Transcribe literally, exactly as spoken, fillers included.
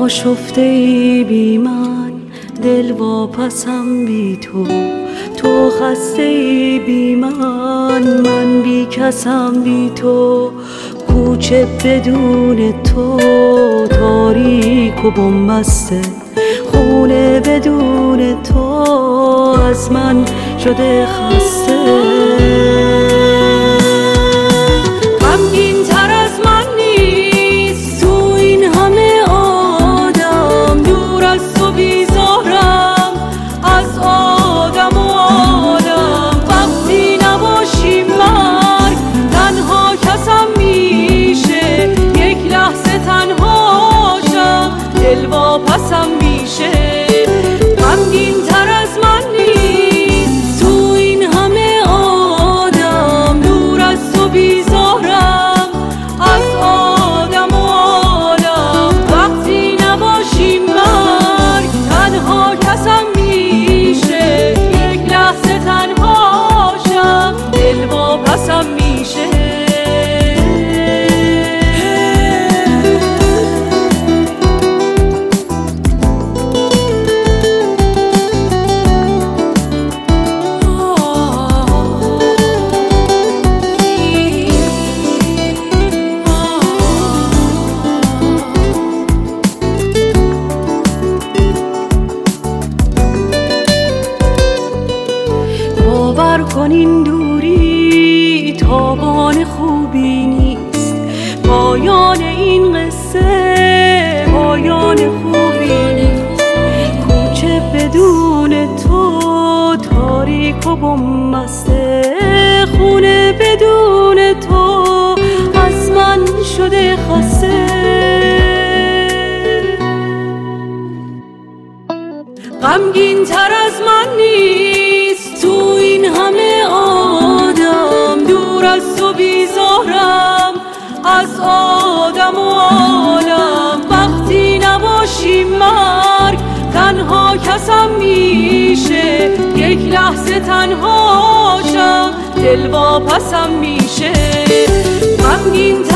آشفته ای بی من، دل واپسم بی تو. تو خسته ای بی من، من بی کسم بی تو. کوچه بدون تو تاریک و بنبسته، خونه بدون تو از من شده خسته. غمگین تر از من نیست تو این همه آدم، دور از تو بیزارم از آدم و عالم. وقتی نباشی مرگ تنها کسم میشه، یک لحظه تنهاشم دل واپسم میشه. غمگین تر از من نیست تو این همه آدم، دور از تو بیزارم از آدم و عالم. وقتی نباشی مرگ تنها کسم میشه، یک لحظه تنهاشم دل واپسم میشه. باور کن این دوری تاوان خوبی نیست، پایان این قصه پایان خوبی نیست. کوچه بدون تو تاریک و بنبسته، خونه بدون تو از من شده خسته. غمگین تر از من نیست تو این همه آدم، دور از تو بیزارم از آدم و عالم. وقتی نباشی مرگ تنها کسم میشه، یک لحظه تنهاشم دل واپسم میشه. غمگین